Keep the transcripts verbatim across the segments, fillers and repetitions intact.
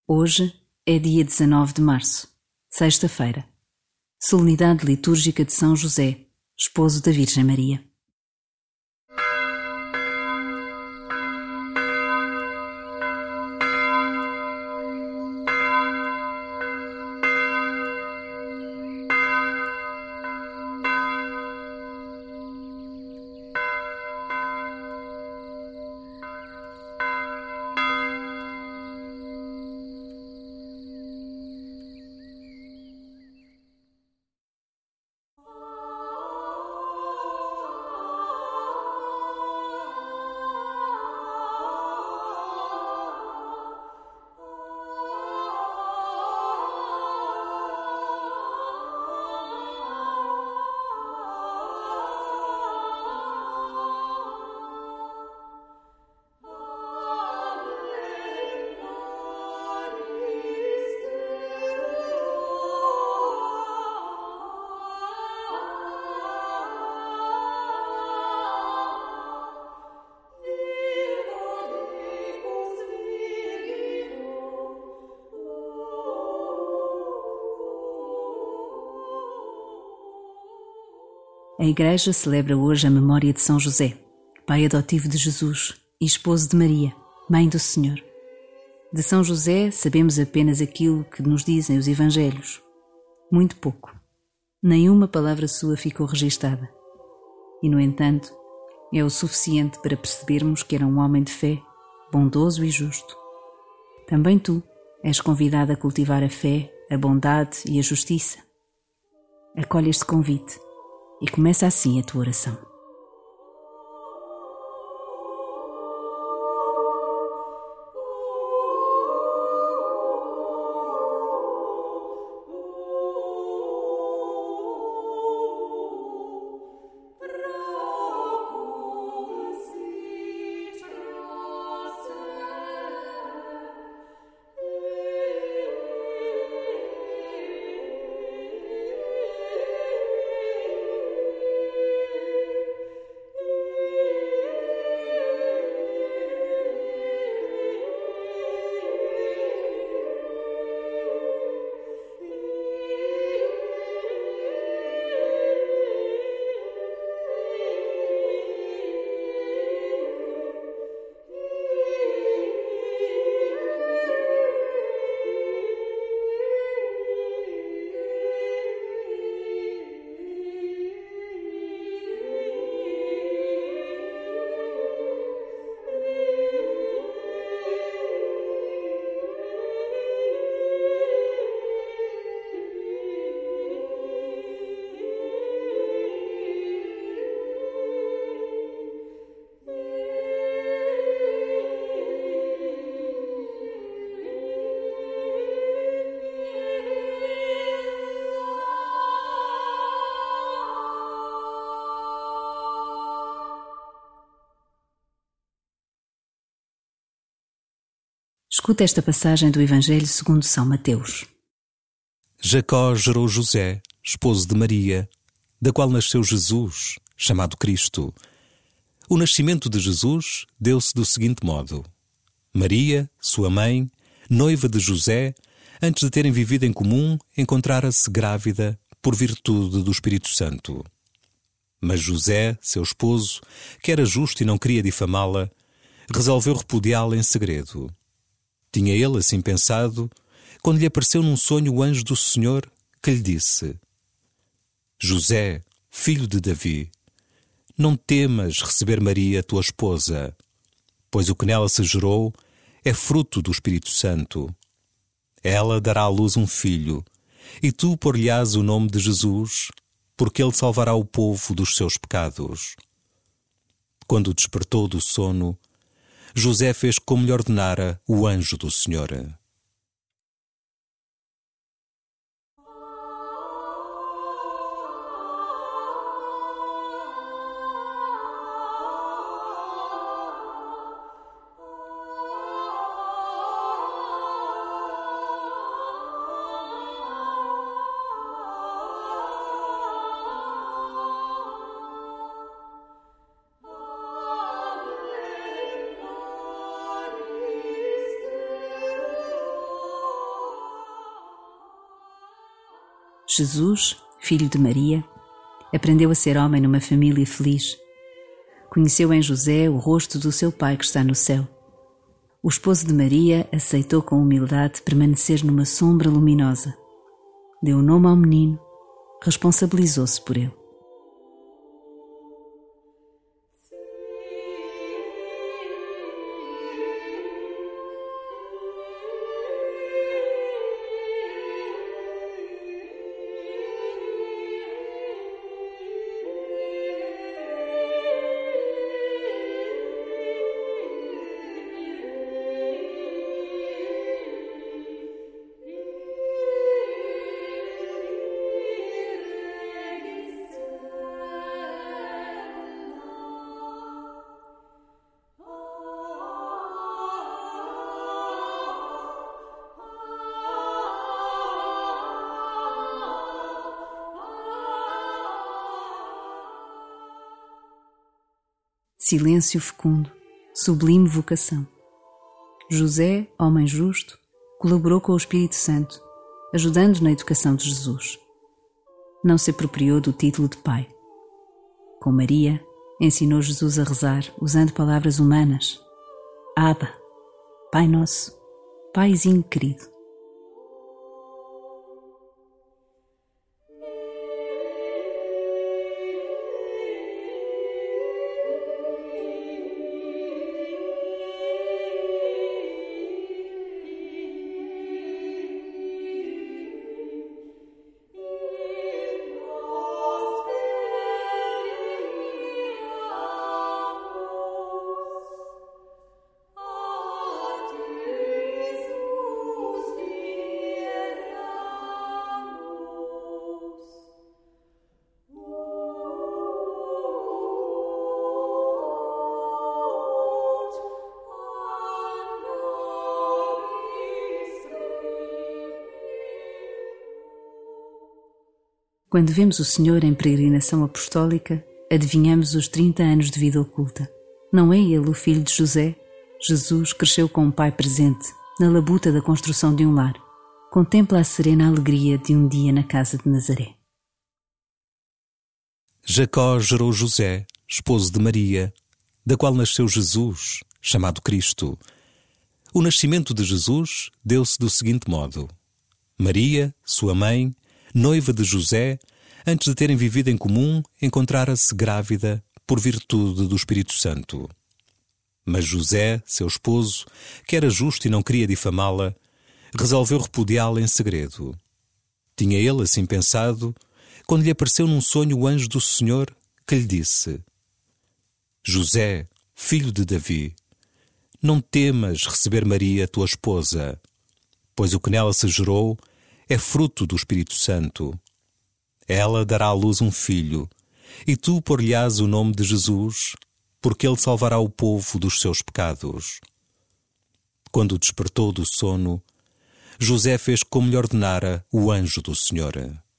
Hoje é dia dezanove de março, sexta-feira, solenidade litúrgica de São José, esposo da Virgem Maria. A Igreja celebra hoje a memória de São José, pai adotivo de Jesus e esposo de Maria, mãe do Senhor. De São José sabemos apenas aquilo que nos dizem os Evangelhos. Muito pouco. Nenhuma palavra sua ficou registada. E, no entanto, é o suficiente para percebermos que era um homem de fé, bondoso e justo. Também tu és convidado a cultivar a fé, a bondade e a justiça. Acolhe este convite e começa assim a tua oração. Escuta esta passagem do Evangelho segundo São Mateus. Jacó gerou José, esposo de Maria, da qual nasceu Jesus, chamado Cristo. O nascimento de Jesus deu-se do seguinte modo: Maria, sua mãe, noiva de José, antes de terem vivido em comum, encontrara-se grávida por virtude do Espírito Santo. Mas José, seu esposo, que era justo e não queria difamá-la, resolveu repudiá-la em segredo. Tinha ele assim pensado, quando lhe apareceu num sonho o anjo do Senhor, que lhe disse: José, filho de Davi, não temas receber Maria, tua esposa, pois o que nela se gerou é fruto do Espírito Santo. Ela dará à luz um filho, e tu por-lhe-ás o nome de Jesus, porque ele salvará o povo dos seus pecados. Quando despertou do sono, José fez como lhe ordenara o anjo do Senhor. Jesus, filho de Maria, aprendeu a ser homem numa família feliz. Conheceu em José o rosto do seu Pai que está no céu. O esposo de Maria aceitou com humildade permanecer numa sombra luminosa. Deu nome ao menino, responsabilizou-se por ele. Silêncio fecundo, sublime vocação. José, homem justo, colaborou com o Espírito Santo, ajudando na educação de Jesus. Não se apropriou do título de pai. Com Maria, ensinou Jesus a rezar usando palavras humanas. Abba, Pai Nosso, Paizinho querido. Quando vemos o Senhor em peregrinação apostólica, adivinhamos os trinta anos de vida oculta. Não é ele o filho de José? Jesus cresceu com um pai presente, na labuta da construção de um lar. Contempla a serena alegria de um dia na casa de Nazaré. Jacó gerou José, esposo de Maria, da qual nasceu Jesus, chamado Cristo. O nascimento de Jesus deu-se do seguinte modo. Maria, sua mãe, noiva de José, antes de terem vivido em comum, encontrara-se grávida por virtude do Espírito Santo. Mas José, seu esposo, que era justo e não queria difamá-la, resolveu repudiá-la em segredo. Tinha ele assim pensado, quando lhe apareceu num sonho o anjo do Senhor, que lhe disse: José, filho de Davi, não temas receber Maria, tua esposa, pois o que nela se gerou é fruto do Espírito Santo. Ela dará à luz um filho, e tu por-lhe-ás o nome de Jesus, porque ele salvará o povo dos seus pecados. Quando despertou do sono, José fez como lhe ordenara o anjo do Senhor.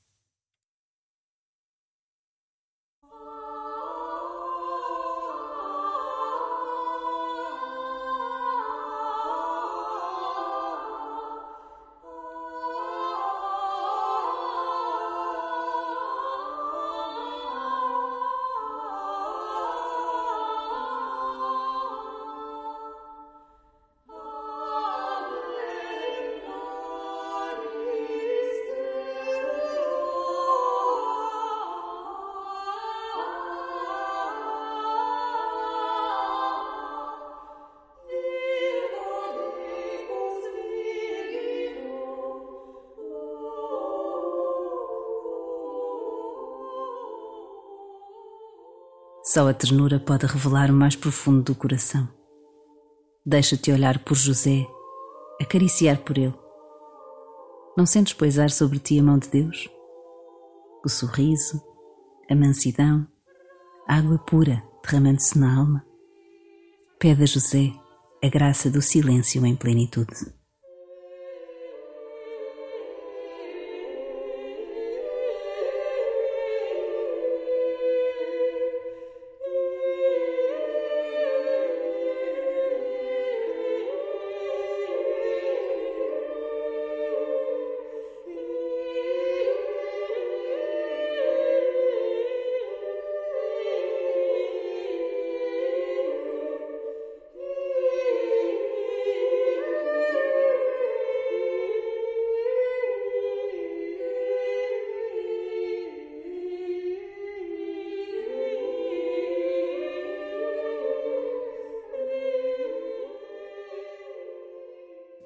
Só a ternura pode revelar o mais profundo do coração. Deixa-te olhar por José, acariciar por ele. Não sentes poisar sobre ti a mão de Deus? O sorriso, a mansidão, a água pura derramando-se na alma. Pede a José a graça do silêncio em plenitude.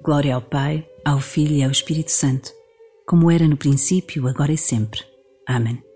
Glória ao Pai, ao Filho e ao Espírito Santo, como era no princípio, agora e sempre. Amém.